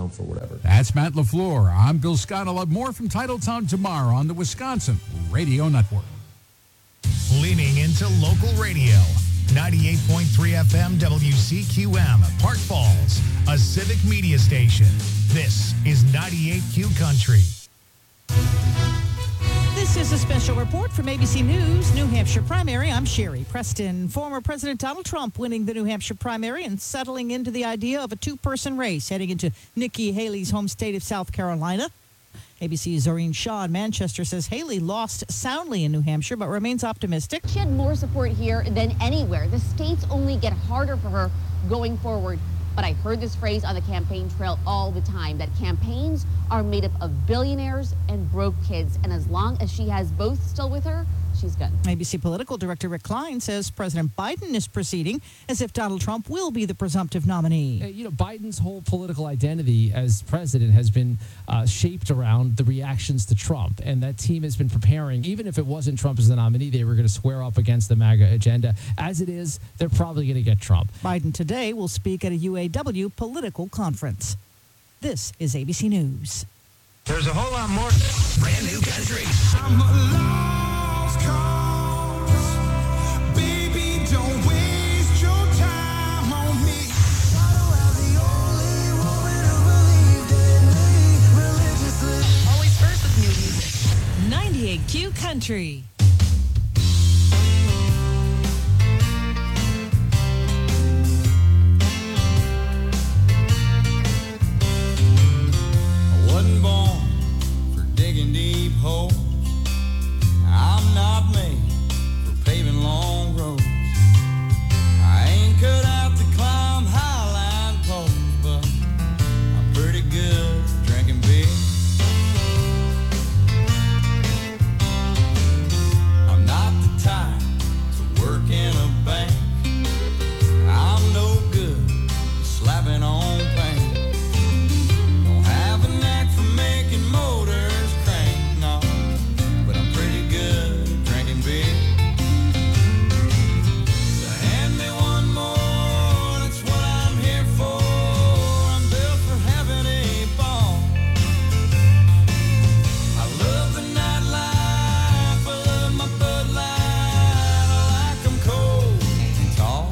for whatever. That's Matt LaFleur. I'm Bill Scott. I'll have more from Titletown tomorrow on the Wisconsin Radio Network. Leaning into local radio. 98.3 FM WCQM, Park Falls, a civic media station. This is 98Q Country. This is a special report from ABC News, New Hampshire primary. I'm Sherry Preston. Former President Donald Trump winning the New Hampshire primary and settling into the idea of a two-person race heading into Nikki Haley's home state of South Carolina. ABC's Zoreen Shaw in Manchester says Haley lost soundly in New Hampshire but remains optimistic. She had more support here than anywhere. The states only get harder for her going forward. But I heard this phrase on the campaign trail all the time, that campaigns are made up of billionaires and broke kids. And as long as she has both still with her, she's good. ABC political director Rick Klein says President Biden is proceeding as if Donald Trump will be the presumptive nominee. You know, Biden's whole political identity as president has been shaped around the reactions to Trump. And that team has been preparing. Even if it wasn't Trump as the nominee, they were going to square up against the MAGA agenda. As it is, they're probably going to get Trump. Biden today will speak at a UAW political conference. This is ABC News. There's a whole lot more. Brand new country. I'm a lost cause. Baby, don't waste your time on me. Why do I the only woman who believed in me religiously? Always first with new music. 98Q Country. I wasn't born for digging deep holes. I'm not made for paving long roads. I ain't cut out to climb highline poles, but I'm pretty good at drinking beer. I'm not the type to work in a bank. I'm no good at slapping on paint. Don't have a knack for making motors crank, no, but I'm pretty good at drinking beer. So hand me one more, that's what I'm here for. I'm built for having a ball. I love the nightlife, I love my Bud Light. I like 'em cold and tall.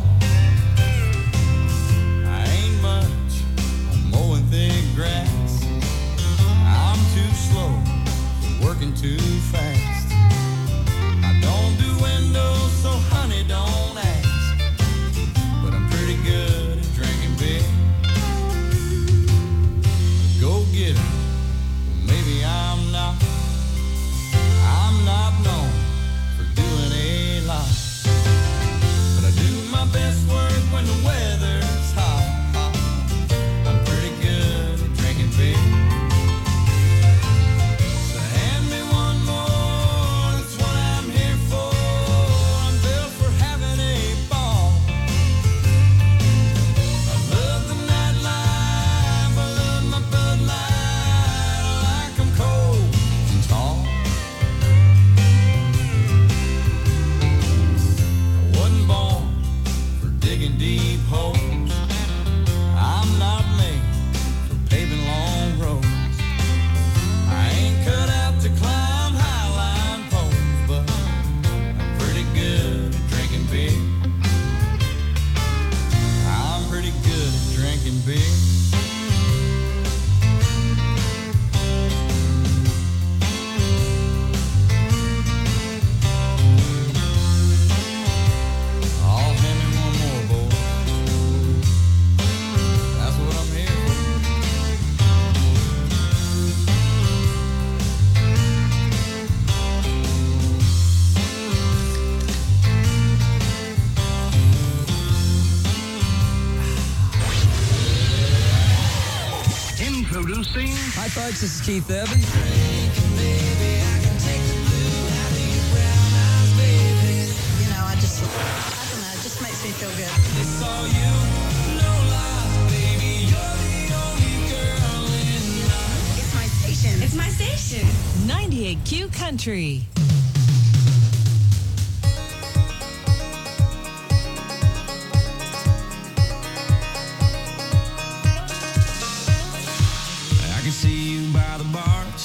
I ain't much on mowing thick grass. I'm too slow for working too fast. I don't do windows, so honey, don't ask. But I'm pretty good at drinking beer. Go get it. Maybe I'm not. I'm not known for doing a lot. But I do my best work when the weather's hot. I'm pretty good at drinking beer. So hand me one more, that's what I'm here for. I'm built for having a ball. I love the nightlife, I love my Bud Light. I like 'em cold and tall. I wasn't born for digging deep holes. I'm not made for paving long roads. I ain't cut out to climb highline poles, but I'm pretty good at drinking beer. I'm pretty good at drinking beer. I'll hand me one more, boy. That's what I'm here for. Introducing. Hi, folks. This is Keith Urban. You know, I don't know, it just makes me feel good. It's all you, no lies, baby. You're the only girl in my. It's my station. It's my station. 98Q Country.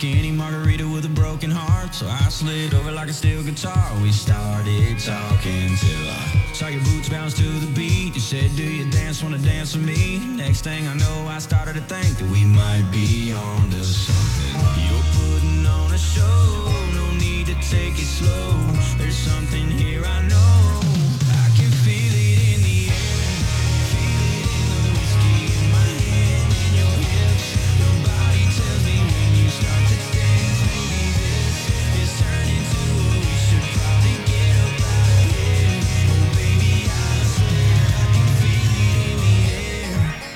skinny margarita with a broken heart. So I slid over like a steel guitar. We started talking till I saw your boots bounce to the beat. You said, do you wanna dance with me? Next thing I know, I started to think that we might be on to something. You're putting on a show, no need to take it slow. There's something here I know. I can feel it in the air, feel it in the whiskey in my hand, in your hips. Your body tells me when you start to dance, maybe this is turning to what we should probably get up out of here. Oh baby, I swear I can feel it in the air.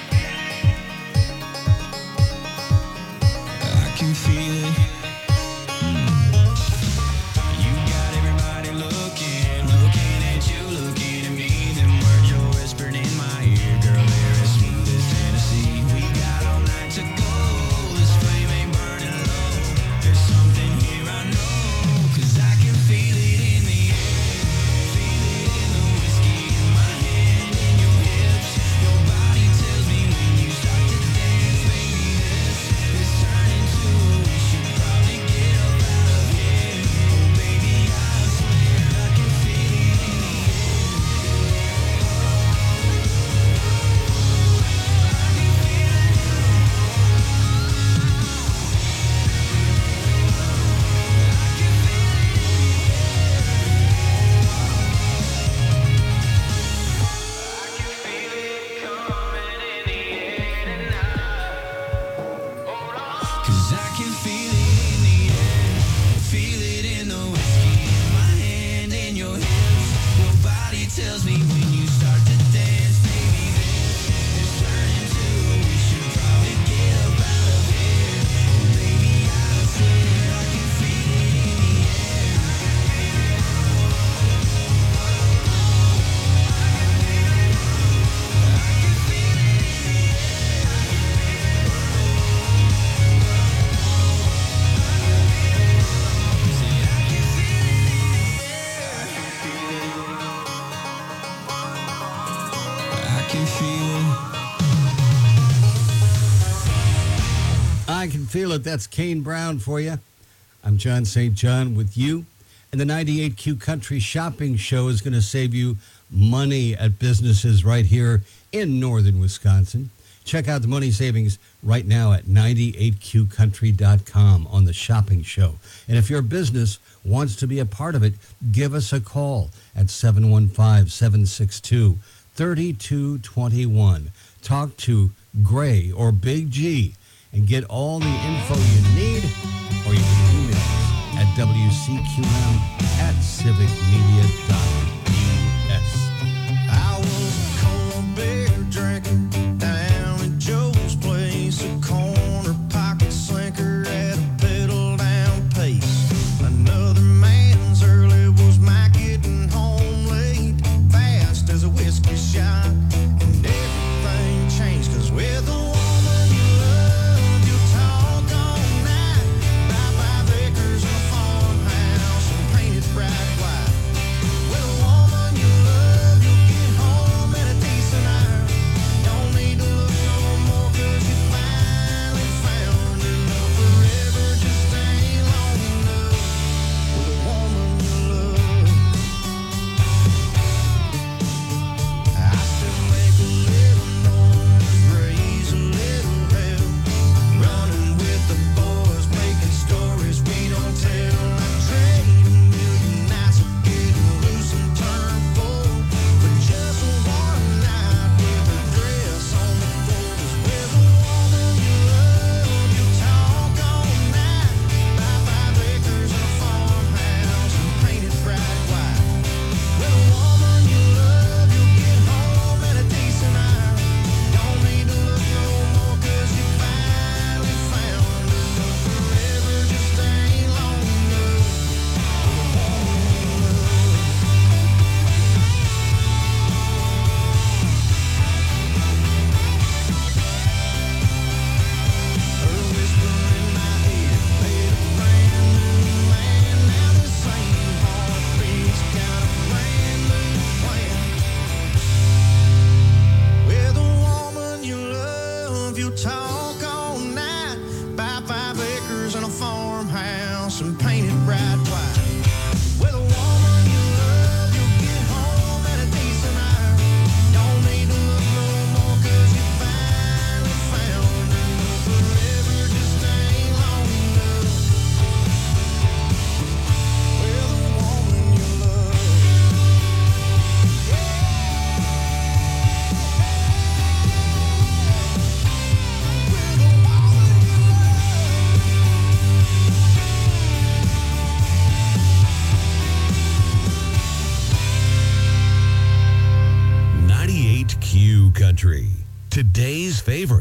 I can feel it. You got everybody looking at you, looking at me. Them words you're whispering in my ear, girl, they're as smooth as Tennessee. We got all night to go, this flame ain't burning low. There's something here I know, 'cause I can feel it in the air. Feel it in the whiskey in my hand, in your hips. Your body tells me when you start to dance, baby, this is turning to what we should probably get up out of here. Oh baby, I swear I can feel it in the air. Cause I can feel it in the air, feel it in the whiskey in my hand, in your hips. Your body tells me when you start to dance, baby, this is turning to what we should probably get up out of here. Oh baby, I swear I can feel it in the air. I can feel it. I can feel it. That's Kane Brown for you. I'm John St. John with you. And the 98Q Country Shopping Show is going to save you money at businesses right here in northern Wisconsin. Check out the money savings right now at 98qcountry.com on the shopping show. And if your business wants to be a part of it, give us a call at 715-762-3221. Talk to Gray or Big G and get all the info you need, or you can email us at wcqm@civicmedia.us. I was a cold beer drinking down at Joe's place, a corner pocket slinker at a pedal down pace. Another man's early was my getting home late, fast as a whiskey shot, and everything changed, 'cause with a woman you love, you talk all night, buy 5 acres and a farmhouse and paint it bright white. With a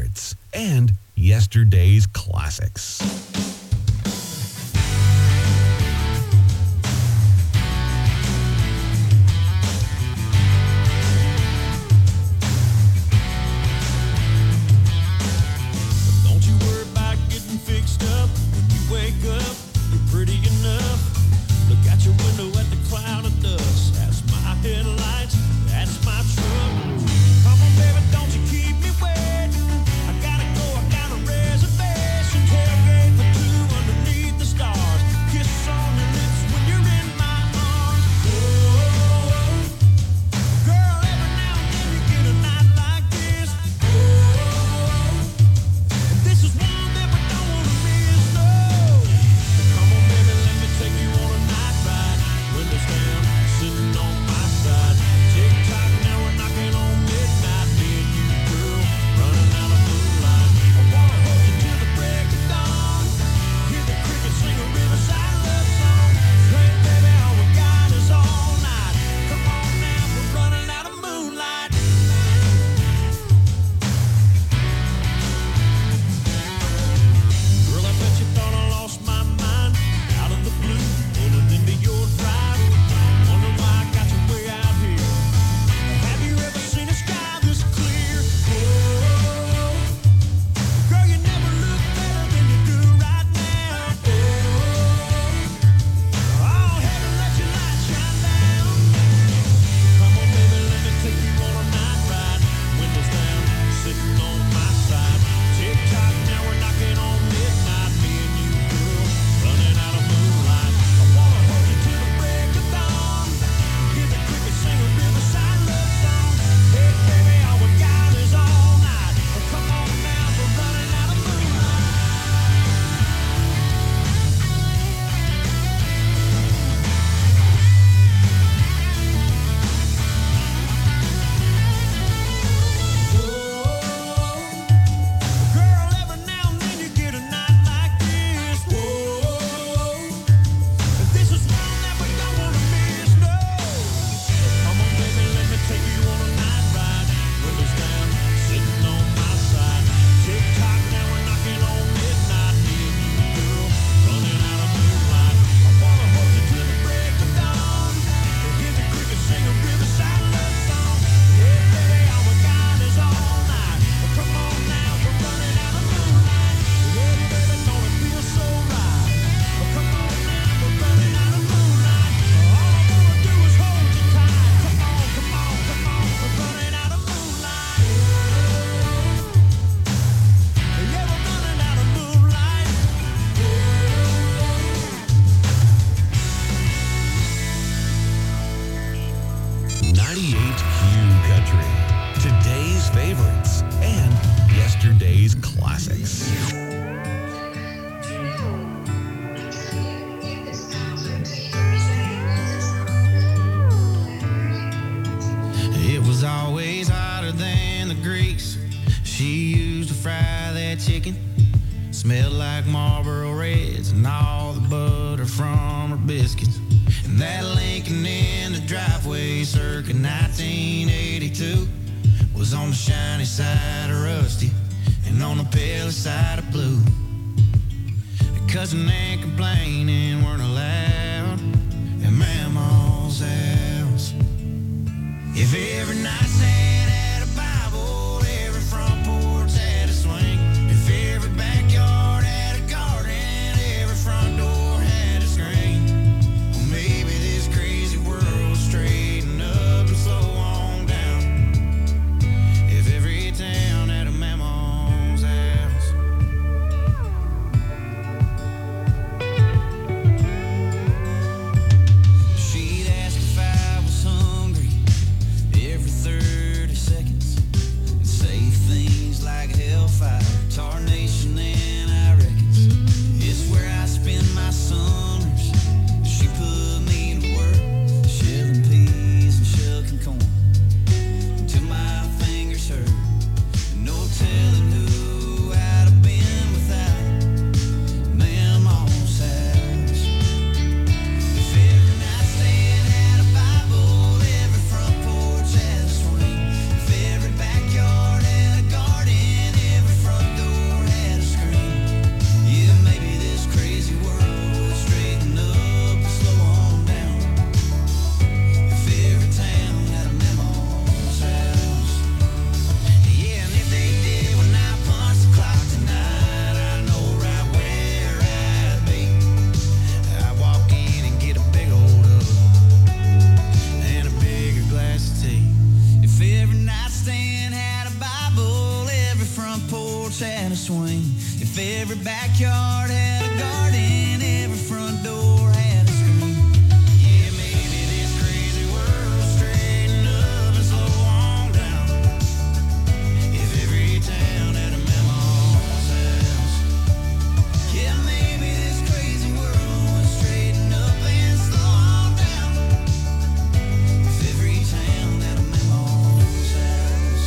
favorites and yesterday's classics. Don't you worry about getting fixed up. When you wake up, you're pretty enough. Look out your window at the cloud of dust. That's my headlights, that's my truck. Come on, baby, don't you keep me waiting. I gotta go, I got a reservation. Tailgate for two underneath the stars. Kiss on your lips when you're in my arms. Oh, girl, every now and then you get a night like this. Oh, and this is one that we don't want to miss, no. Come on, baby, let me take you on a night ride. Windows down, sitting on my side. Tick-tock, now we're knocking on midnight. Me and you, girl, running out of moonlight. I wanna hold you till the break of dawn. Hear the crickets sing a riverside love song. Hey, baby, all we got is all night. Come on now, we're running out of moonlight. Girl, I bet you thought I lost my mind. Out of the blue, pulling into your drive. Wonder why I got you way out here. Have you ever seen a sky this clear? Oh, girl, you never look better than you do right now. Oh, heaven, let your light shine down. Come on, baby, let me take you on a night ride. Windows down, sitting on my side. Tick-tock, now we're knocking on midnight. Me and you, girl, running out of moonlight. I wanna hold you till the break of dawn. Hear the crickets sing a riverside love song. Hey, baby, all we got is all night. Oh, come on now, we're running out of moonlight. Girl, every now and then you get a night like this. Whoa, and this is one that we don't want to miss, no. Come on, baby, let me take you on a night ride. Windows down, sitting on my side. Tick-tock, now we're knocking on midnight. Me and you, girl, running out of moonlight. I wanna hold you till the break of dawn. Hear the crickets sing a riverside love song. Yeah, baby, all we got is all night. Come on now, we're running out of moonlight. Yeah, baby, don't it feel so right? Come on now, we're running out of moonlight. All I wanna do is hold you tight. Come on, come on, come on, we're running out of moonlight. Yeah, we're running out of moonlight. 98 Q Country. Today's favorites and yesterday's classics. It was always hotter than the grease she used to fry that chicken. Smelled like Marlboro Reds and all the butter from her biscuits. And that Lincoln in the driveway circa 1982 was on the shiny side of rusty and on the pale side of blue. Cussing and complaining weren't allowed at Mama's house. If every nightstand had a Bible, every front porch had a swing. If every backyard had a garden, every front door had a screen. Well, maybe this crazy world would straighten up and slow on down. If every town had a Mama's house. She'd ask if I was hungry every third If every backyard had a garden, every front door had a screen. Yeah, maybe this crazy world straighten up and slow on down. If every town had a Mama's house. Yeah, maybe this crazy world would straighten up and slow on down. If every town had a Mama's house.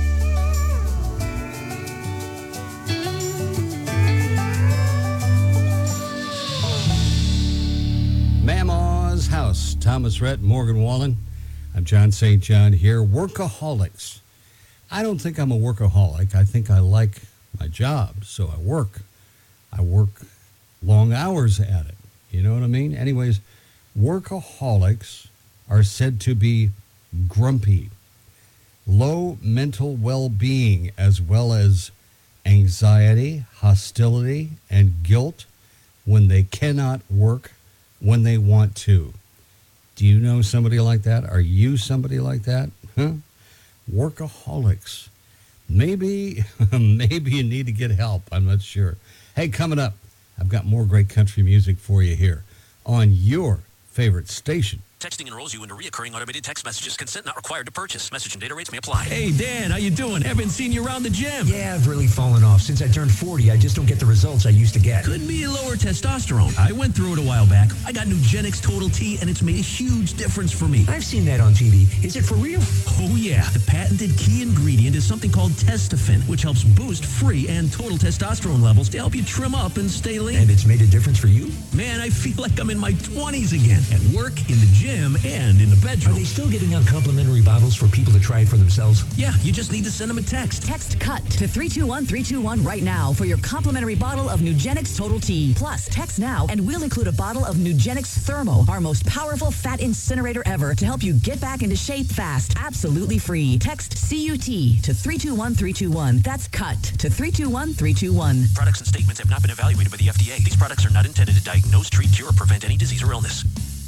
Mama's House, Thomas Rhett, Morgan Wallen. I'm John St. John here. Workaholics. I don't think I'm a workaholic. I think I like my job, so I work. I work long hours at it. You know what I mean? Anyways, workaholics are said to be grumpy, low mental well-being, as well as anxiety, hostility, and guilt when they cannot work when they want to. Do you know somebody like that? Are you somebody like that? Huh? Workaholics. Maybe you need to get help. I'm not sure. Hey, coming up, I've got more great country music for you here on your favorite station. Texting enrolls you into reoccurring automated text messages. Consent not required to purchase. Message and data rates may apply. Hey, Dan, how you doing? Haven't seen you around the gym. Yeah, I've really fallen off. Since I turned 40, I just don't get the results I used to get. Could be lower testosterone. I went through it a while back. I got Nugenix Total T, and it's made a huge difference for me. I've seen that on TV. Is it for real? Oh, yeah. The patented key ingredient is something called Testofen, which helps boost free and total testosterone levels to help you trim up and stay lean. And it's made a difference for you? Man, I feel like I'm in my 20s again. At work, in the gym, and in the bedroom. Are they still giving out complimentary bottles for people to try it for themselves? Yeah, you just need to send them a text. Text CUT to 321-321 right now for your complimentary bottle of Nugenix Total T. Plus, text now and we'll include a bottle of Nugenix Thermo, our most powerful fat incinerator ever, to help you get back into shape fast. Absolutely free. Text CUT to 321-321. That's CUT to 321-321. Products and statements have not been evaluated by the FDA. These products are not intended to diagnose, treat, cure, or prevent any disease or illness.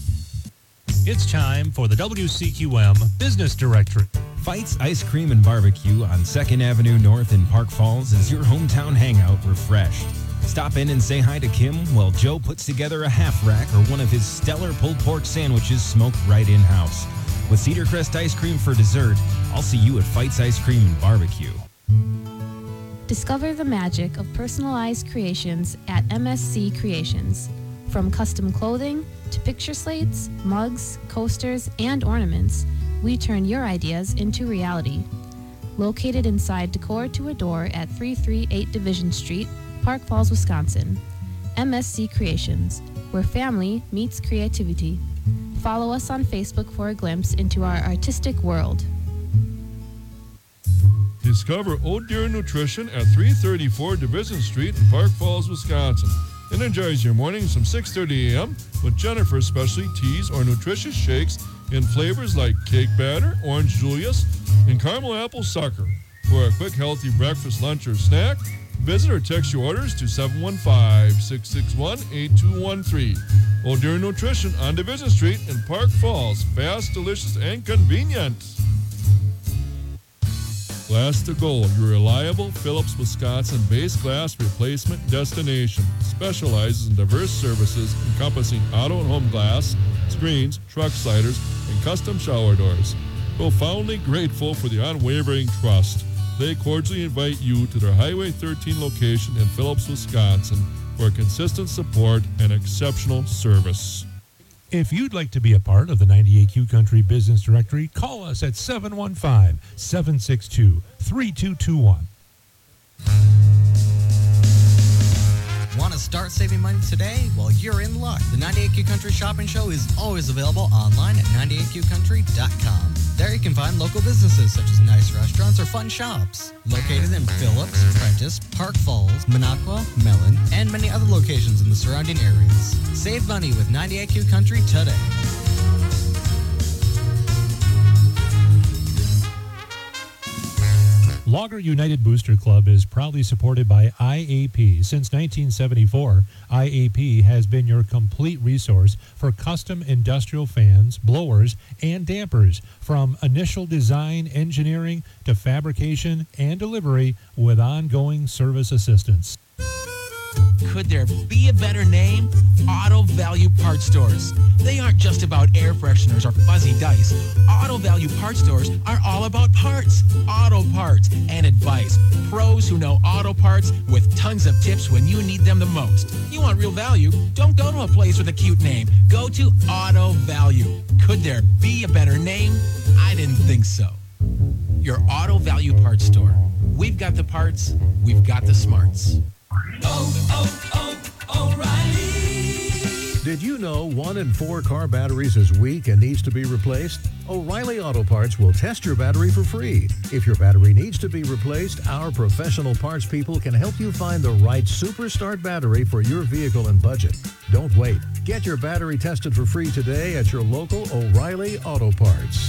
It's time for the WCQM Business Directory. Fights Ice Cream and Barbecue on 2nd Avenue North in Park Falls is your hometown hangout refreshed. Stop in and say hi to Kim while Joe puts together a half rack or one of his stellar pulled pork sandwiches smoked right in-house. With Cedar Crest ice cream for dessert, I'll see you at Fights Ice Cream and Barbecue. Discover the magic of personalized creations at MSC Creations. From custom clothing to picture slates, mugs, coasters, and ornaments, we turn your ideas into reality. Located inside Decor to Adore at 338 Division Street, Park Falls, Wisconsin. MSC Creations, where family meets creativity. Follow us on Facebook for a glimpse into our artistic world. Discover Old Deer Nutrition at 334 Division Street in Park Falls, Wisconsin. Energize your mornings from 6:30 a.m. with Jennifer's specialty teas or nutritious shakes in flavors like cake batter, orange Julius, and caramel apple sucker. For a quick, healthy breakfast, lunch, or snack, visit or text your orders to 715-661-8213. Old Deer Nutrition on Division Street in Park Falls. Fast, delicious, and convenient. Glass to Gold, your reliable Phillips, Wisconsin-based glass replacement destination. Specializes in diverse services encompassing auto and home glass, screens, truck sliders, and custom shower doors. Profoundly grateful for the unwavering trust. They cordially invite you to their Highway 13 location in Phillips, Wisconsin for consistent support and exceptional service. If you'd like to be a part of the 98Q Country Business Directory, call us at 715-762-3221. Want to start saving money today? Well, you're in luck. The 98Q Country Shopping Show is always available online at 98QCountry.com. There you can find local businesses such as nice restaurants or fun shops. Located in Phillips, Prentice, Park Falls, Minocqua, Mellon, and many other locations in the surrounding areas. Save money with 98Q Country today. Logger United Booster Club is proudly supported by IAP. Since 1974, IAP has been your complete resource for custom industrial fans, blowers, and dampers, from initial design, engineering, to fabrication and delivery with ongoing service assistance. Could there be a better name? Auto Value Parts Stores. They aren't just about air fresheners or fuzzy dice. Auto Value Parts Stores are all about parts, auto parts, and advice. Pros who know auto parts with tons of tips when you need them the most. You want real value? Don't go to a place with a cute name. Go to Auto Value. Could there be a better name? I didn't think so. Your Auto Value Parts Store. We've got the parts, we've got the smarts. Did you know 1 in 4 car batteries is weak and needs to be replaced? O'Reilly Auto Parts will test your battery for free. If your battery needs to be replaced, our professional parts people can help you find the right Super Start battery for your vehicle and budget. Don't wait. Get your battery tested for free today at your local O'Reilly Auto Parts.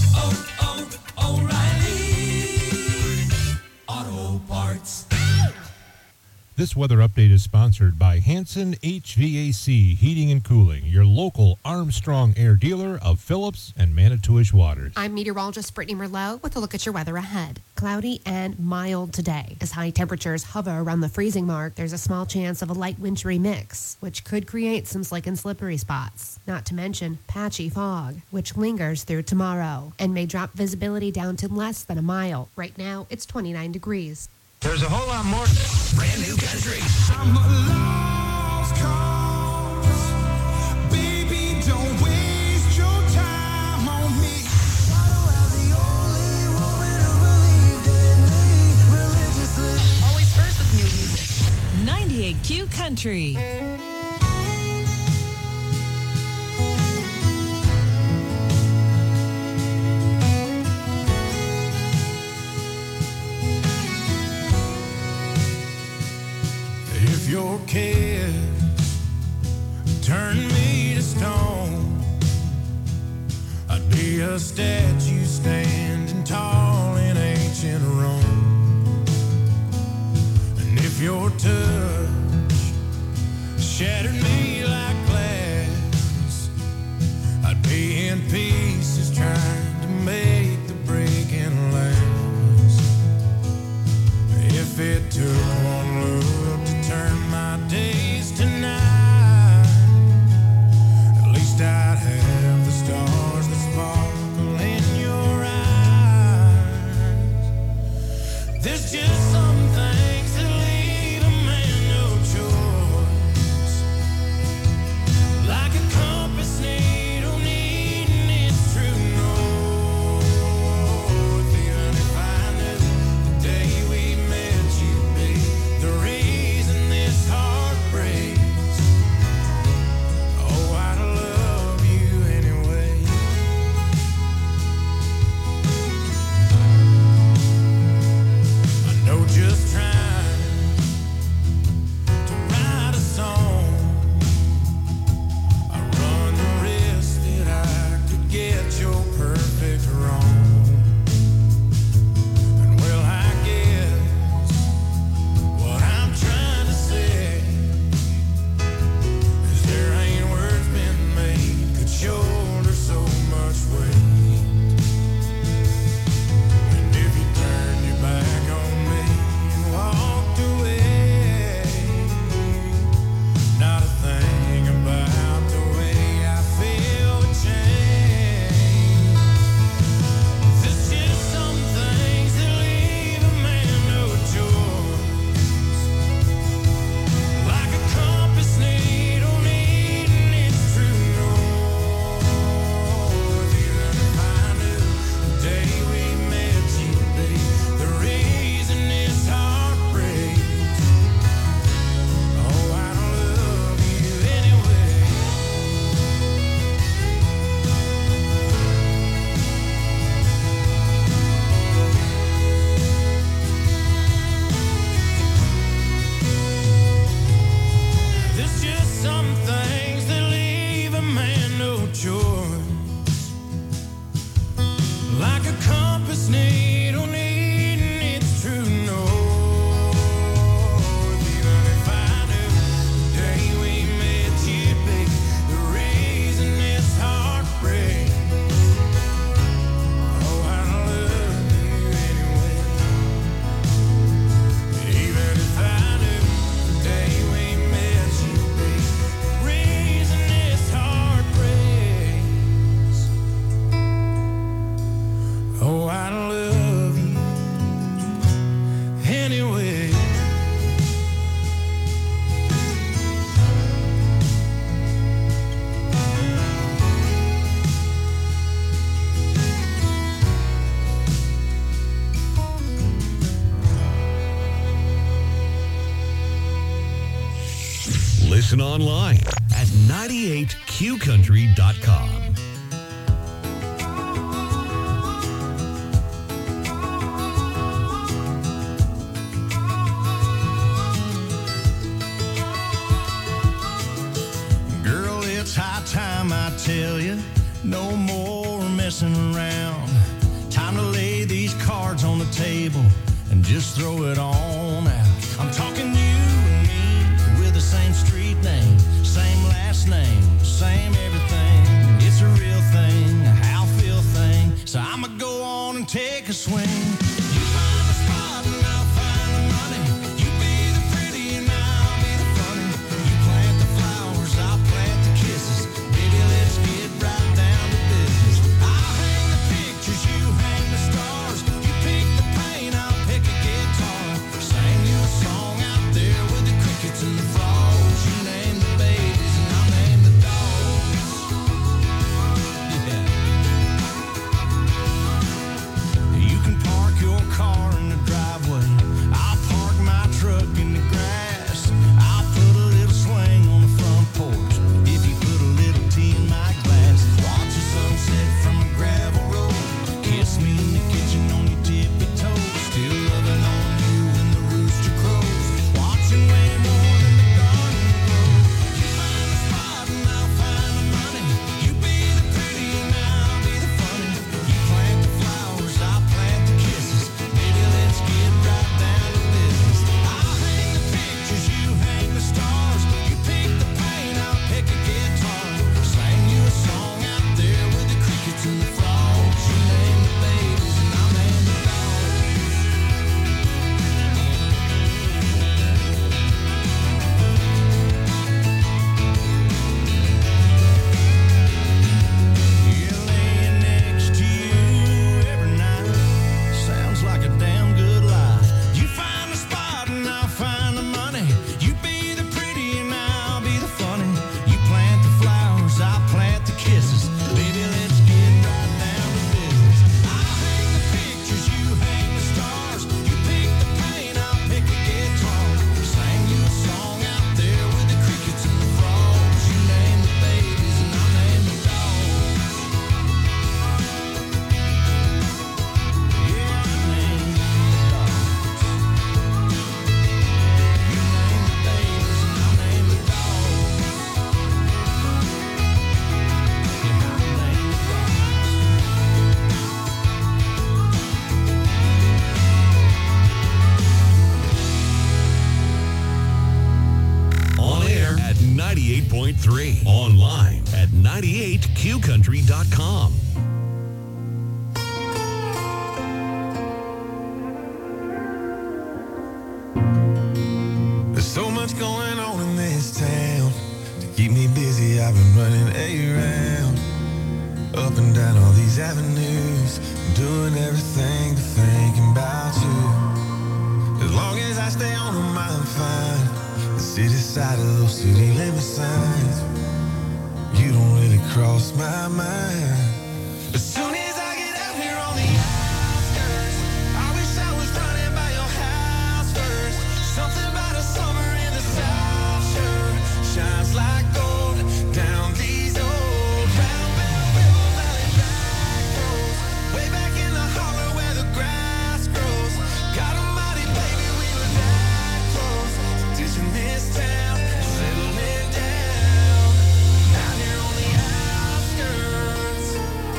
O'Reilly Auto Parts. This weather update is sponsored by Hanson HVAC Heating and Cooling, your local Armstrong Air dealer of Phillips and Manitowish Waters. I'm meteorologist Brittany Merlot with a look at your weather ahead. Cloudy and mild today. As high temperatures hover around the freezing mark, there's a small chance of a light wintry mix, which could create some slick and slippery spots. Not to mention patchy fog, which lingers through tomorrow and may drop visibility down to less than a mile. Right now, it's 29 degrees. There's a whole lot more. Brand new country. I'm a lost cause. Baby, don't waste your time on me. Always first with new music. 98Q Country. If your kiss turned me to stone, I'd be a statue standing tall in ancient Rome. And if your touch shattered me like glass, I'd be in pieces trying to make the breaking last. If it took one look to turn my days to night, at least I'd have the stars that sparkle in your eyes. There's just some things that leave a man no choice, like a compass needle needing its true north. Listen online at 98qcountry.com. Girl, it's high time I tell you, no more messing around. Time to lay these cards on the table and just throw it on out. I'm talking you and me with the same street name, same last name, same everything. It's a real thing, a how feel thing. So I'ma go on and take a swing. You find the spot and I'll find the money. You be the pretty and I'll be the funny. You plant the flowers, I'll plant the kisses. Baby, let's get right down to business. I'll hang the pictures, you hang the stars. You pick the paint, I'll pick a guitar. Sing you a song out there with the crickets and the frogs. You name the babies and I'll name the dogs. Yeah. You can park your car in the driveway. I'll park my truck in the grass. I'll put a little swing on the front porch. If you put a little tea in my glass, watch the sunset from a gravel road. Kiss me in the kitchen on your tippy toes. Still loving on you when the rooster crows. Watching way more than the garden grow. You find the spot and I'll find the money. You be the pretty and I'll be the funny. You plant the flowers, I'll plant the kisses. Baby, let's get right down to business. I'll hang the pictures, you hang the stars. You pick the paint, I'll pick a guitar. Sing you a song out there with the crickets and the frogs. You name the babies and I'll name the dogs. Yeah, laying next to you every night sounds like a damn good life. You find the spot and I'll find the money. You be the pretty and I'll be the funny. You plant the flowers, I'll plant the kisses. Baby, let's get right down to business. I'll hang the pictures, you hang the stars. You pick the paint, I'll pick a guitar. Sing you a song out there with the crickets and the frogs. You name the babies and I'll name the dogs. Yeah, I'll name the dogs. You name the babies and I'll name the dogs. Yeah, I'll name the dogs. On air at 98.3. Online at 98qcountry.com. There's so much going on in this town. To keep me busy, I've been running around. Up and down all these avenues. Doing everything but thinking about you. As long as I stay on them, I'm fine. The city side of those city limit signs. You don't really cross my mind. As soon as I get out here on the outskirts, I wish I was running by your house first. Something about a summer in the South sure shines like gold down these old round Bell Valley back roads. Way back in the hollow where the grass grows. God almighty, baby, we were that close. Ditching this town, settling down. Out here on the outskirts.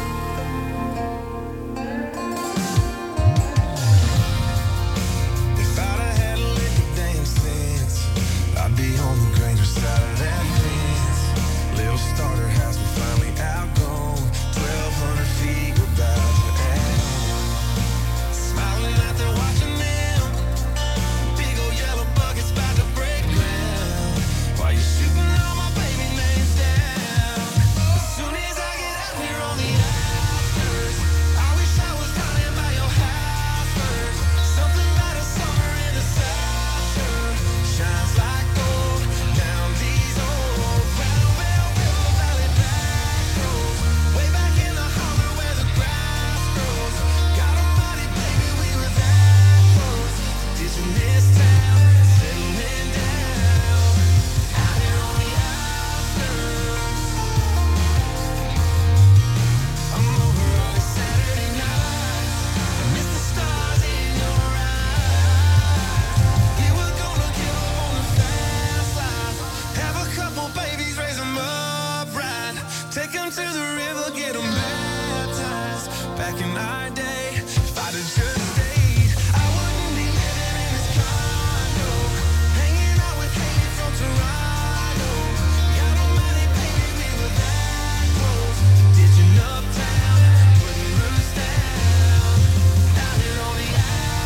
If I'd have had a lick of damn sense, I'd be on the greater side of that fence. Little starter house, we finally outgrown. 1,200 feet, we're about to end. Smiling out there watching them. Big old yellow buckets about to break ground. While you're shooting all my baby names down. As soon as I get out here on the outskirts, I wish I was running by your house first. Something about a summer in the South sure shines like gold down these old round Bell Valley back working our day. If I'd have just stayed, I wouldn't be living in this condo, hanging out with Katie from Toronto. Got on money, painted me with that clothes, ditching uptown, putting roots down, down here on the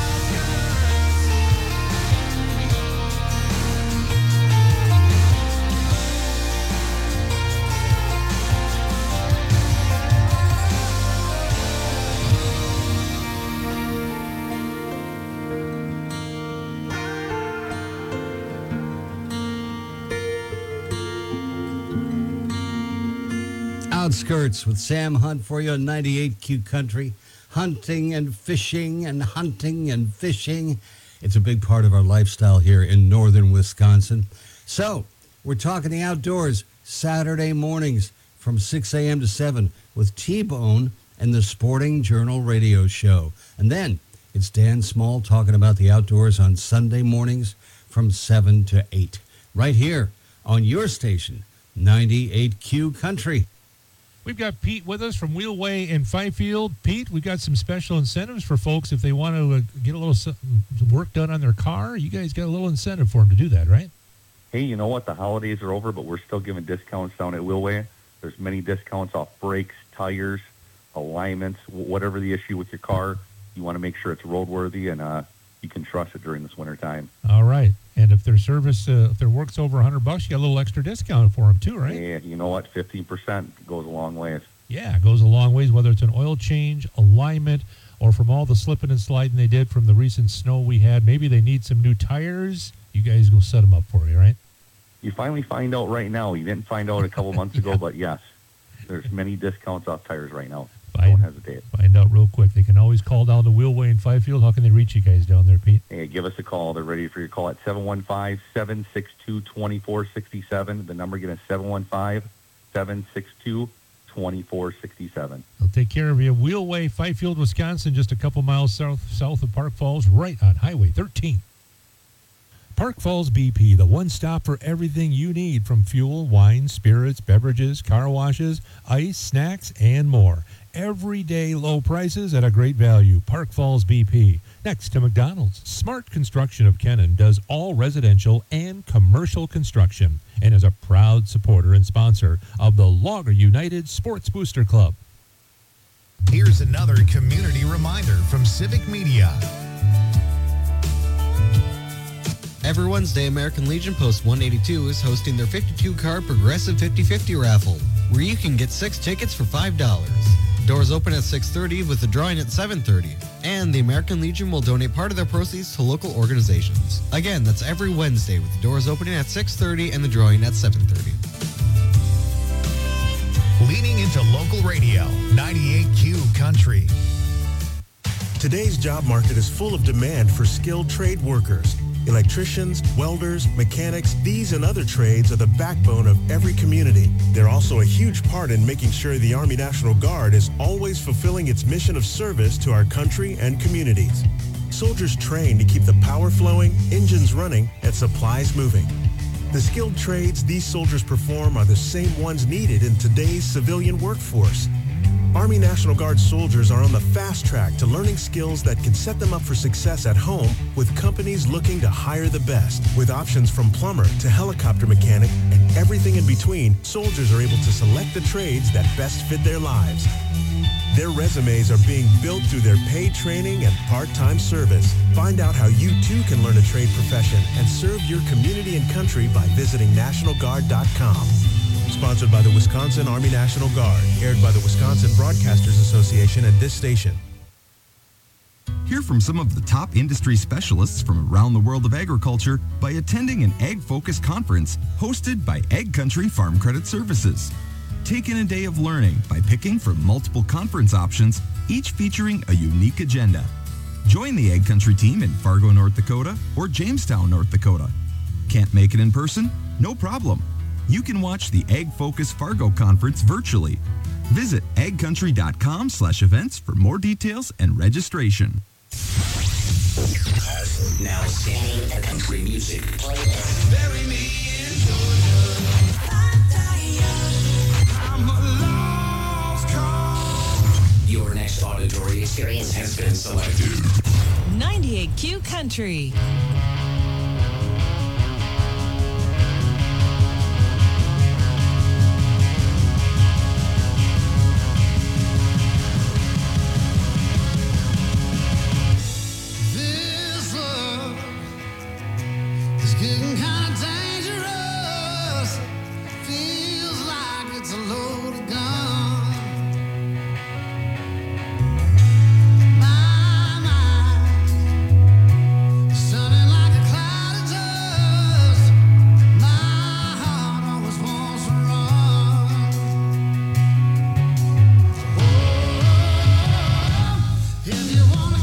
Outskirts with Sam Hunt for you on 98Q Country. Hunting and fishing and hunting and fishing. It's a big part of our lifestyle here in northern Wisconsin. So, we're talking the outdoors Saturday mornings from 6 a.m. to 7 with T-Bone and the Sporting Journal radio show. And then it's Dan Small talking about the outdoors on Sunday mornings from 7 to 8. Right here on your station, 98Q Country. We've got Pete with us from Wheelway in Fifield. Pete, we've got some special incentives for folks if they want to get a little work done on their car. You guys got a little incentive for them to do that, right? Hey, you know what? The holidays are over, but we're still giving discounts down at Wheelway. There's many discounts off brakes, tires, alignments, whatever the issue with your car. You want to make sure it's roadworthy and you can trust it during this winter time. All right. And if their service, if their work's over $100, you got a little extra discount for them too, right? Yeah, you know what? 15% goes a long ways. Yeah, it goes a long ways, whether it's an oil change, alignment, or from all the slipping and sliding they did from the recent snow we had. Maybe they need some new tires. You guys go set them up for you, right? You finally find out right now. You didn't find out a couple months ago, but yes, there's many discounts off tires right now. Don't hesitate. Find out real quick. They can always call down the Wheelway in Fifield. How can they reach you guys down there, Pete? Hey, give us a call. They're ready for your call at 715-762-2467. The number again is 715-762-2467. They'll take care of you. Wheelway, Fifield, Wisconsin, just a couple miles south of Park Falls, right on Highway 13. Park Falls BP, the one stop for everything you need from fuel, wine, spirits, beverages, car washes, ice, snacks, and more. Everyday low prices at a great value. Park Falls BP. Next to McDonald's. Smart Construction of Kennon does all residential and commercial construction and is a proud supporter and sponsor of the Logger United Sports Booster Club. Here's another community reminder from Civic Media. Every Wednesday, American Legion Post 182 is hosting their 52-card Progressive 50/50 raffle, where you can get 6 tickets for $5. Doors open at 6:30 with the drawing at 7:30. And the American Legion will donate part of their proceeds to local organizations. Again, that's every Wednesday with the doors opening at 6:30 and the drawing at 7:30. Leaning into local radio, 98Q Country. Today's job market is full of demand for skilled trade workers. Electricians, welders, mechanics, these and other trades are the backbone of every community. They're also a huge part in making sure the Army National Guard is always fulfilling its mission of service to our country and communities. Soldiers train to keep the power flowing, engines running, and supplies moving. The skilled trades these soldiers perform are the same ones needed in today's civilian workforce. Army National Guard soldiers are on the fast track to learning skills that can set them up for success at home with companies looking to hire the best. With options from plumber to helicopter mechanic and everything in between, soldiers are able to select the trades that best fit their lives. Their resumes are being built through their paid training and part-time service. Find out how you too can learn a trade profession and serve your community and country by visiting NationalGuard.com. Sponsored by the Wisconsin Army National Guard. Aired by the Wisconsin Broadcasters Association and this station. Hear from some of the top industry specialists from around the world of agriculture by attending an ag-focused conference hosted by Ag Country Farm Credit Services. Take in a day of learning by picking from multiple conference options, each featuring a unique agenda. Join the Ag Country team in Fargo, North Dakota or Jamestown, North Dakota. Can't make it in person? No problem. You can watch the Ag Focus Fargo Conference virtually. Visit agcountry.com/events for more details and registration. Now singing the country music playlist. Bury me in Georgia. I'm a lost cause. Your next auditory has been selected. 98Q Country. This love is getting kind of dangerous. Feels like it's a loaded gun. My mind is sounding like a cloud of dust. My heart always wants to run. Oh, if you wanna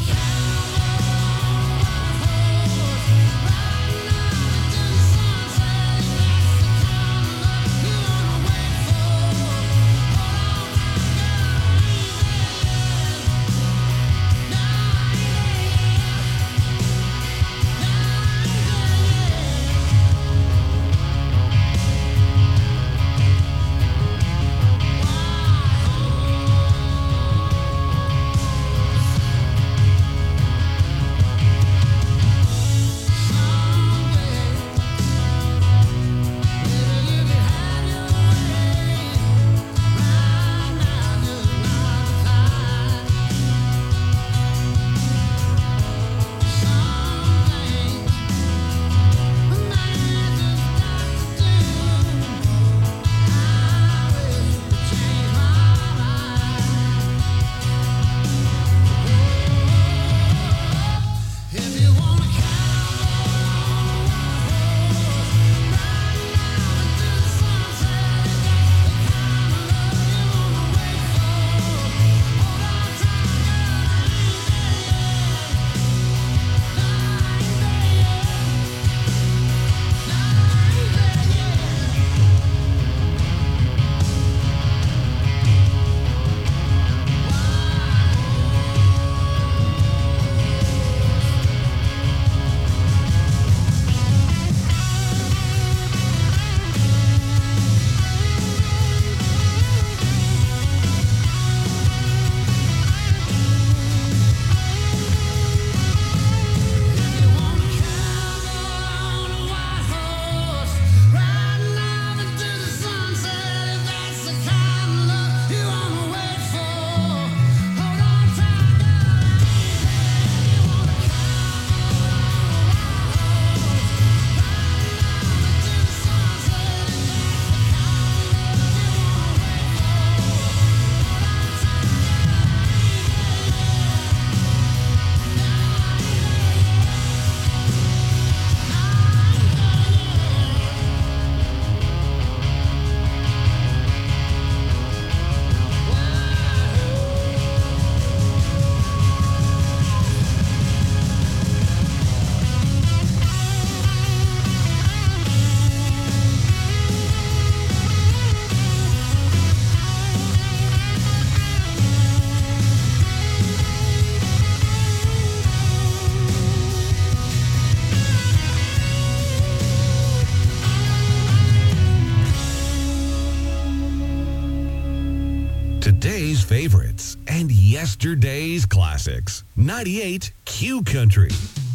Today's favorites and yesterday's classics. 98 Q Country.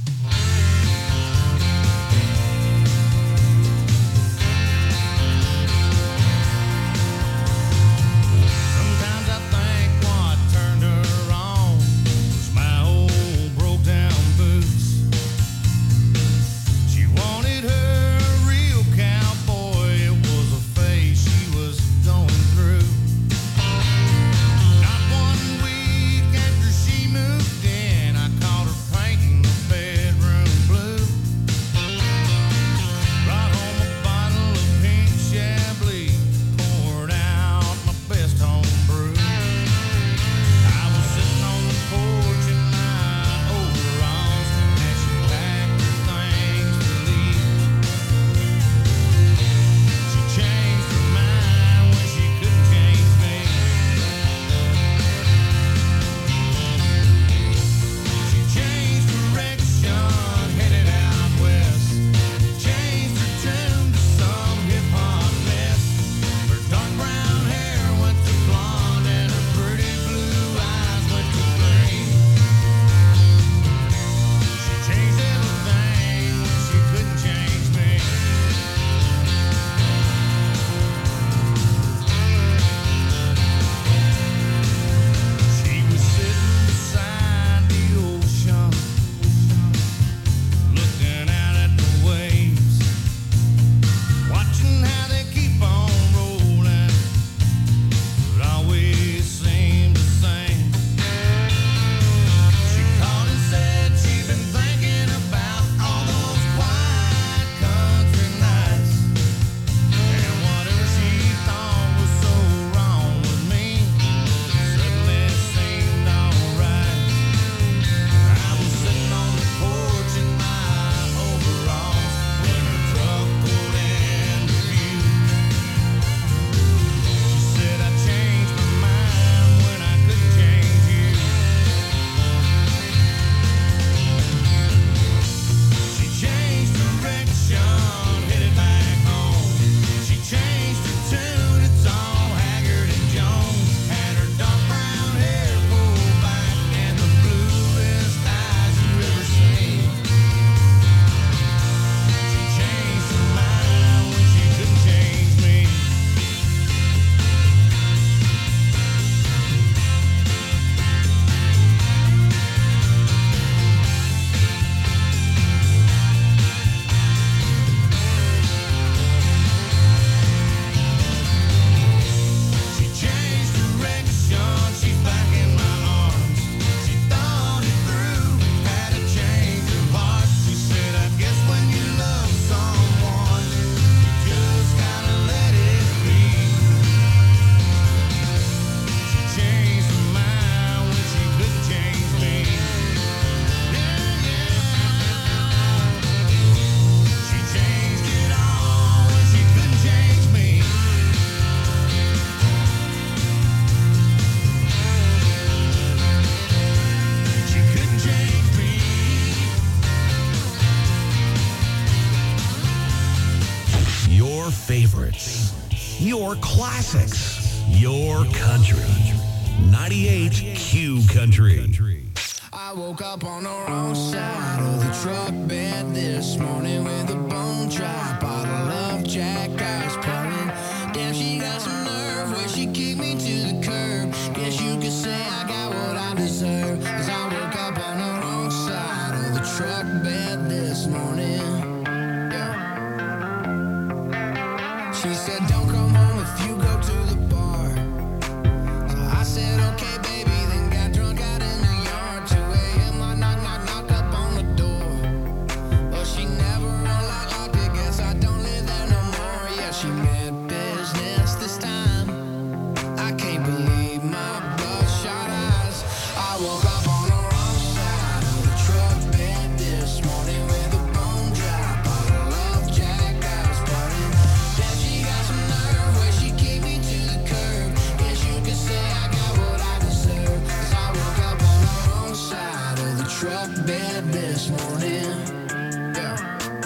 Sometimes I think what turned her on was my old broke down boots. She wanted her real cowboy. It was a phase she was going through. Not one week after she moved in, I caught her painting the bed. Your favorites. Your classics. Your country. 98 Q Country. I woke up on the wrong side of the truck bed this morning with a bone dry bottle of Jack Ice pouring. Damn, she got some nerve where she kicked me to the curb. Guess you could say I got what I deserve. 'Cause I woke up on the wrong side of the truck bed this morning. Yeah. She said, don't come home if you go to the bar. So I said, okay, baby, then got drunk out in the yard. 2 a.m. I knock up on the door. But she never unlocked it, guess I don't live there no more. Yeah, she meant business this time. I can't believe my bloodshot eyes. I woke up on the wrong side of the truck bed this morning with a bone dry bottle of Jack Ice pouring. Damn, she got some nerve where she kicked me to the curb. Guess you could say I got what I deserve. 'Cause I woke up on the wrong side of the truck bed this morning. Yeah.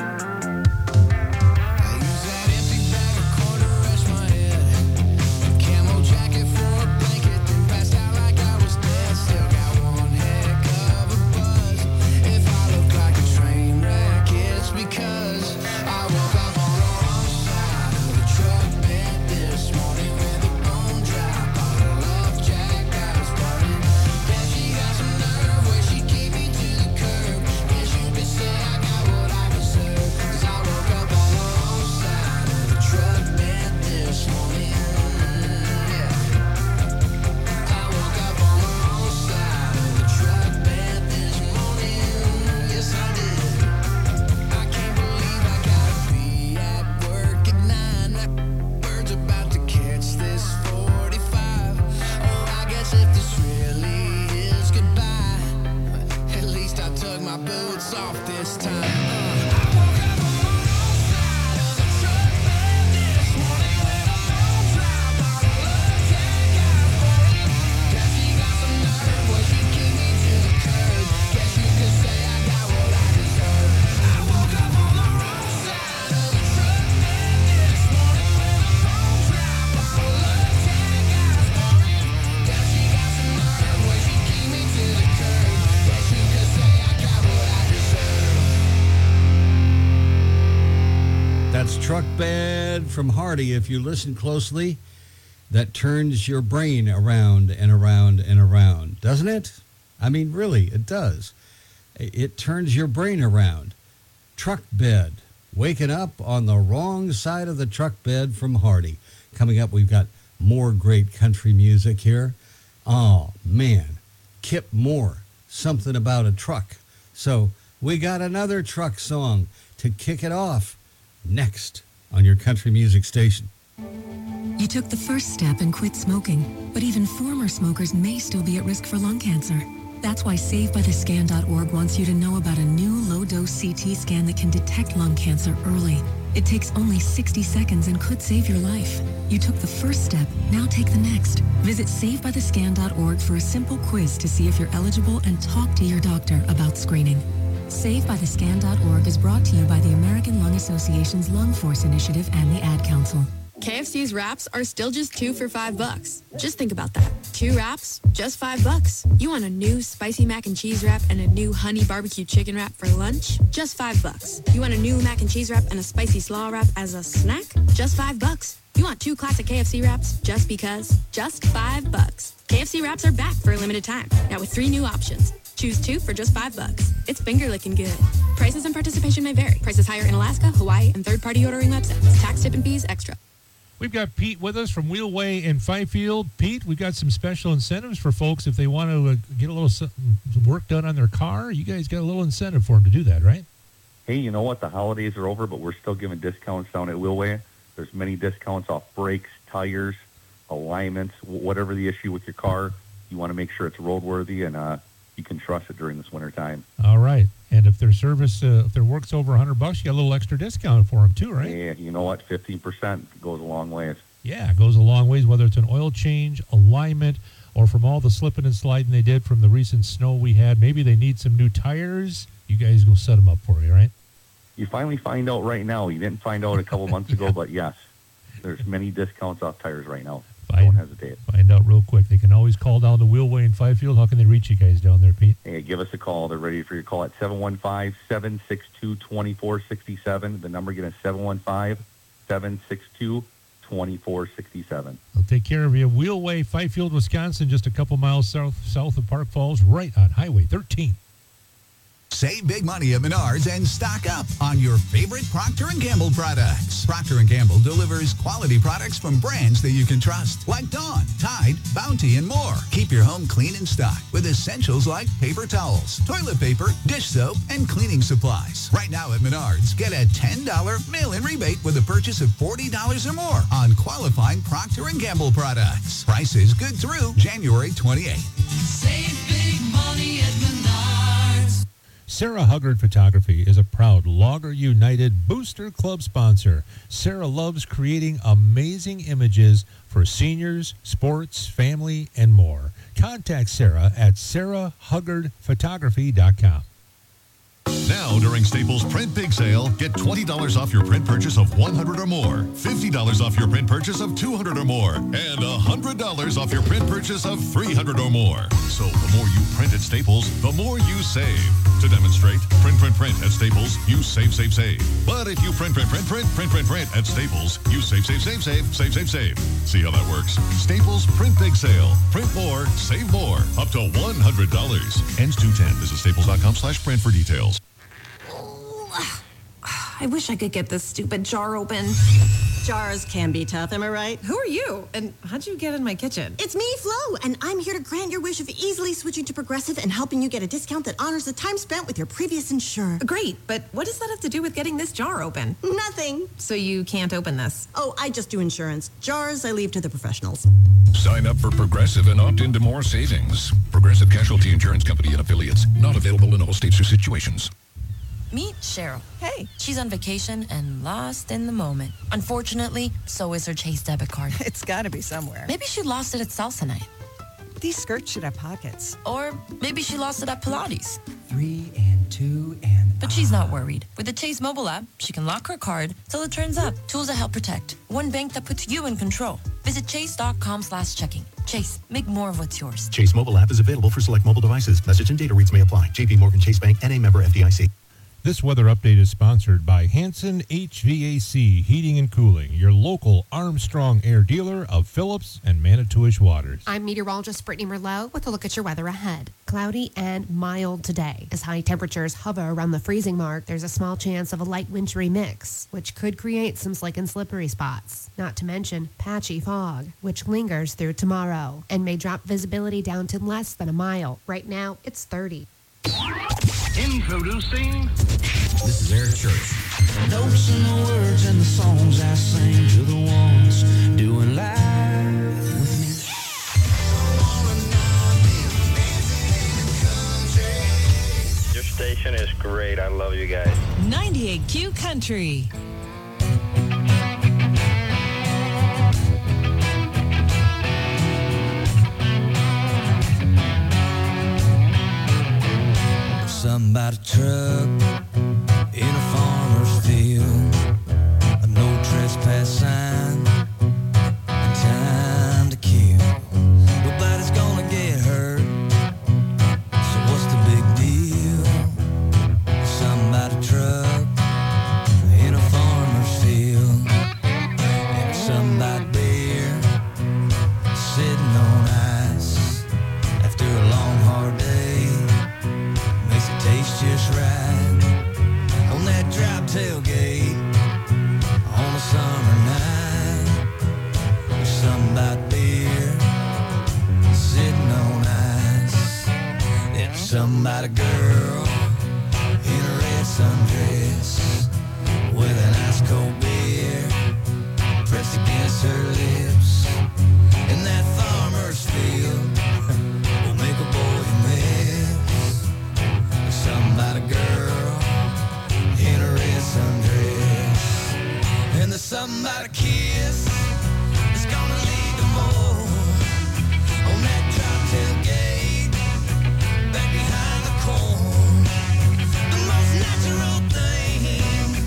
I use that empty bag of corn to rest my head. Camo jacket for a blanket, then passed out like I was dead. Still got one heck of a buzz. If I look like a train wreck, it's because I woke up on the wrong side of the truck bed this morning with a bone dry bottle of Jack Ice pouring. Damn, she got some nerve where she kicked me to the curb. Guess you could say I got what I deserve. 'Cause I woke up on the wrong side of the truck bed this morning. Yeah. I woke up on the wrong side of the truck bed this morning. Yes, I did. I can't believe I gotta be at work at 9. That bird's about to catch this 45. Oh, I guess if this really is goodbye, at least I took my boots off this time. I woke up on the wrong side of the truck bed this morning with a bone dry bottle of Jack Ice pouring. Guess she got some nerve where she kicked me to the curb. Guess you could say I got what I deserve. I woke up on the wrong side of the truck bed this morning with a bone dry bottle of Jack Ice pouring. Guess she got some nerve where she kicked me to the curb. Guess you could say I got what I deserve. That's Truck Bed from Hardy. If you listen closely, that turns your brain around and around and around, doesn't it? I mean, really, it does. It turns your brain around. Truck Bed, waking up on the wrong side of the truck bed from Hardy. Coming up, we've got more great country music here. Oh, man. Kip Moore, Something About a Truck. So we got another truck song to kick it off next on your country music station. You took the first step and quit smoking, but even former smokers may still be at risk for lung cancer. That's why SaveByTheScan.org wants you to know about a new low-dose CT scan that can detect lung cancer early. It takes only 60 seconds and could save your life. You took the first step, now take the next. Visit SaveByTheScan.org for a simple quiz to see if you're eligible and talk to your doctor about screening. SaveByTheScan.org is brought to you by the American Lung Association's Lung Force Initiative and the Ad Council. KFC's wraps are still just 2 for $5. Just think about that. 2 wraps, just $5. You want a new spicy mac and cheese wrap and a new honey barbecue chicken wrap for lunch? Just $5. You want a new mac and cheese wrap and a spicy slaw wrap as a snack? Just $5. You want 2 classic KFC wraps just because? Just $5. KFC wraps are back for a limited time. Now with 3 new options. Choose 2 for just $5. It's finger licking good. Prices and participation may vary. Prices higher in Alaska, Hawaii, and third-party ordering websites. Tax, tip, and fees extra. We've got Pete with us from Wheelway in Fifield. Pete, we've got some special incentives for folks if they want to get a little work done on their car. You guys got a little incentive for them to do that, right? Hey, you know what? The holidays are over, but we're still giving discounts down at Wheelway. There's many discounts off brakes, tires, alignments, whatever the issue with your car. You want to make sure it's roadworthy and you can trust it during this winter time. All right. And if their service, if their work's over $100, you got a little extra discount for them too, right? Yeah, you know what? 15% goes a long ways. Yeah, it goes a long ways, whether it's an oil change, alignment, or from all the slipping and sliding they did from the recent snow we had. Maybe they need some new tires. You guys go set them up for you, right? You finally find out right now. You didn't find out a couple months ago, but yes, there's many discounts off tires right now. Don't hesitate. Find out real quick. They can always call down the Wheelway in Fifield. How can they reach you guys down there, Pete? Hey, give us a call. They're ready for your call at 715-762-2467. The number again is 715-762-2467. They'll take care of you. Wheelway, Fifield, Wisconsin, just a couple miles south of Park Falls, right on Highway 13. Save big money at Menards and stock up on your favorite Procter & Gamble products. Procter & Gamble delivers quality products from brands that you can trust, like Dawn, Tide, Bounty, and more. Keep your home clean and stocked with essentials like paper towels, toilet paper, dish soap, and cleaning supplies. Right now at Menards, get a $10 mail-in rebate with a purchase of $40 or more on qualifying Procter & Gamble products. Prices good through January 28th. Save big money at Menards. Sarah Huggard Photography is a proud Logger United Booster Club sponsor. Sarah loves creating amazing images for seniors, sports, family, and more. Contact Sarah at sarahhuggardphotography.com. Now, during Staples Print Big Sale, get $20 off your print purchase of $100 or more, $50 off your print purchase of $200 or more, and $100 off your print purchase of $300 or more. So the more you print at Staples, the more you save. To demonstrate, print at Staples, you save. But if you print at Staples, you save. See how that works? Staples Print Big Sale. Print more, save more. Up to $100. Ends 2/10. Visit staples.com/print for details. I wish I could get this stupid jar open. Jars can be tough, am I right? Who are you? And how'd you get in my kitchen? It's me, Flo, and I'm here to grant your wish of easily switching to Progressive and helping you get a discount that honors the time spent with your previous insurer. Great, but what does that have to do with getting this jar open? Nothing. So you can't open this? Oh, I just do insurance. Jars, I leave to the professionals. Sign up for Progressive and opt into more savings. Progressive Casualty Insurance Company and Affiliates. Not available in all states or situations. Meet Cheryl. Hey. She's on vacation and lost in the moment. Unfortunately, so is her Chase debit card. It's gotta be somewhere. Maybe she lost it at salsa night. These skirts should have pockets. Or maybe she lost it at Pilates. 3 and 2 and... But she's not worried. With the Chase mobile app, she can lock her card till it turns up. Tools that help protect. One bank that puts you in control. Visit chase.com/checking. Chase, make more of what's yours. Chase mobile app is available for select mobile devices. Message and data rates may apply. JP Morgan Chase Bank, N.A. member FDIC. This weather update is sponsored by Hanson HVAC Heating and Cooling, your local Armstrong Air dealer of Phillips and Manitowish Waters. I'm meteorologist Brittany Merlot with a look at your weather ahead. Cloudy and mild today. As high temperatures hover around the freezing mark, there's a small chance of a light wintry mix, which could create some slick and slippery spots. Not to mention patchy fog, which lingers through tomorrow and may drop visibility down to less than a mile. Right now, it's 30. Introducing. This is Eric Church. Notes and the words and the songs I sing to the ones doing live with me. Your station is great. I love you guys. 98Q Country. Somebody truck in a farmer's field, a no trespass sign, and time to kill. Nobody's gonna get hurt, so what's the big deal? Somebody truck in a farmer's field, and somebody beer sitting on ice after a long hard day. Tastes just right on that drop tailgate on a summer night. Somebody beer sitting on ice, and somebody girl in a red sundress with an ice cold beer pressed against her lips. In that farmer's field will make a boy miss. Somebody girl in a red sundress, and the somebody kiss is gonna lead to more on that drop tailgate back behind the corn. The most natural thing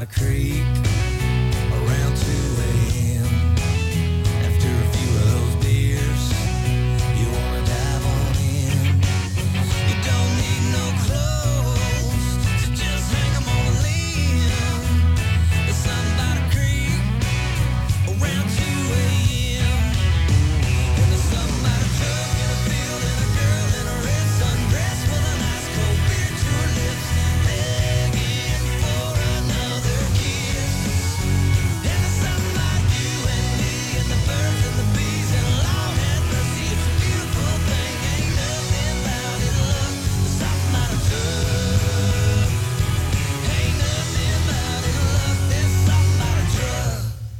creek around 2 a.m. After a few of those beers, you wanna dive on in. You don't need no clothes, so just hang 'em on a limb. There's something about a creek around 2 a.m. And there's something about a truck in a field and a girl in a red sundress with a nice cold beer to her lips, begging for another kiss. And there's something about you and me and the birds and the bees and Lord have mercy, it's a beautiful thing. Ain't nothing about it, love. There's something about a truck. Ain't nothing about it, love. There's something about a truck.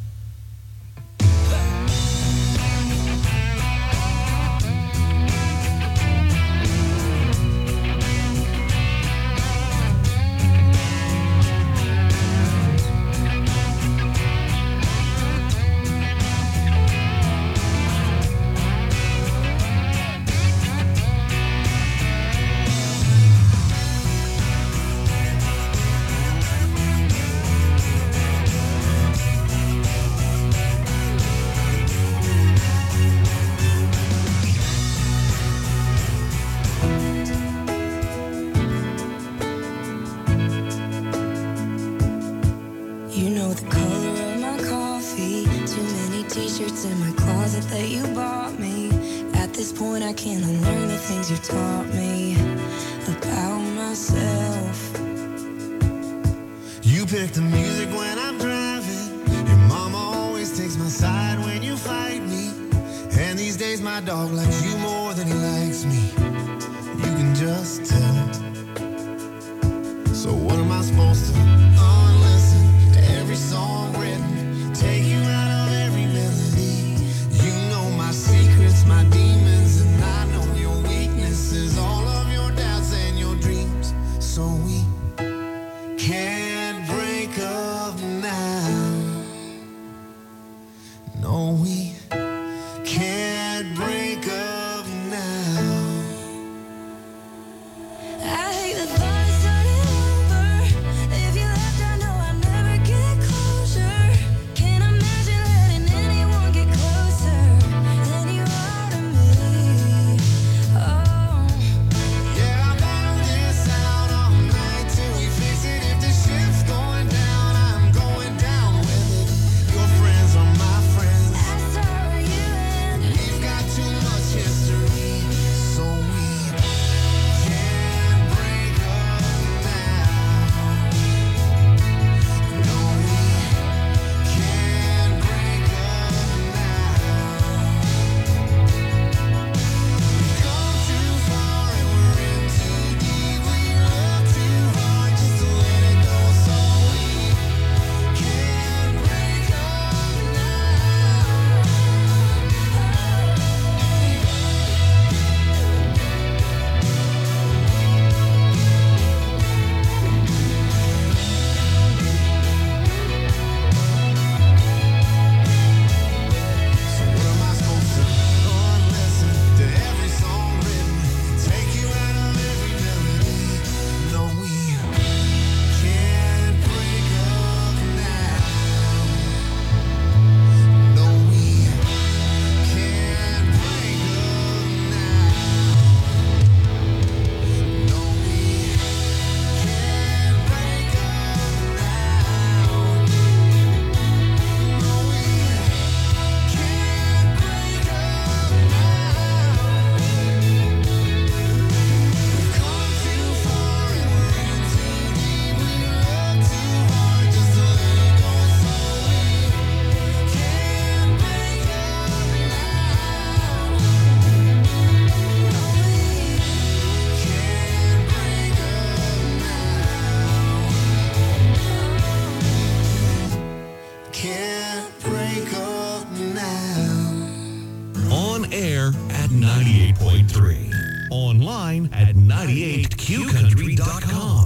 You know the color of my coffee. Too many t-shirts in my closet that you bought me. At this point I can't unlearn the things you taught me about myself. You pick the music when I'm driving. Your mama always takes my side when you fight me. And these days my dog likes you more than he likes me. You can just tell. So what am I supposed to unlisten to every song written? Take you out of every melody. You know my secrets, my demons, and I know your weaknesses, all of your doubts and your dreams. So we can't break up now. No, we can't break up now. I hate the thought of starting over. If you left, I know I'd never get closure. Can't imagine letting anyone get closer than you are to me. Oh, Yeah, I'll battle this out all night till we fix it. If the ship's going down, I'm going down with it. Your friends are my friends. as are you and We've got too much history, so we can't break up now. No, we can't break up now. We've come too far and we're in too deep. We love too hard just to let it go, so we can't break up now. So what am I supposed to unlisten to every song written? Take you out of every melody. No, we can't break up now. No, we can't break up now. No, we can't break up now. No, we can't break up now. We've come too far and we're in too deep. We love too hard just to let it go, so we can't break up now. No, we can't break up now. Can't break up now. On air at 98.3. Online at 98qcountry.com.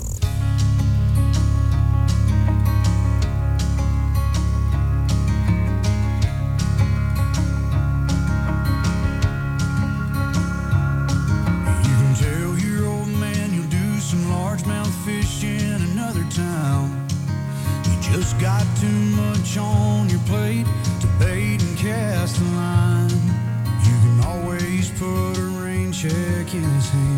you can tell your old man you'll do some largemouth fishing another time. You just shake his hand.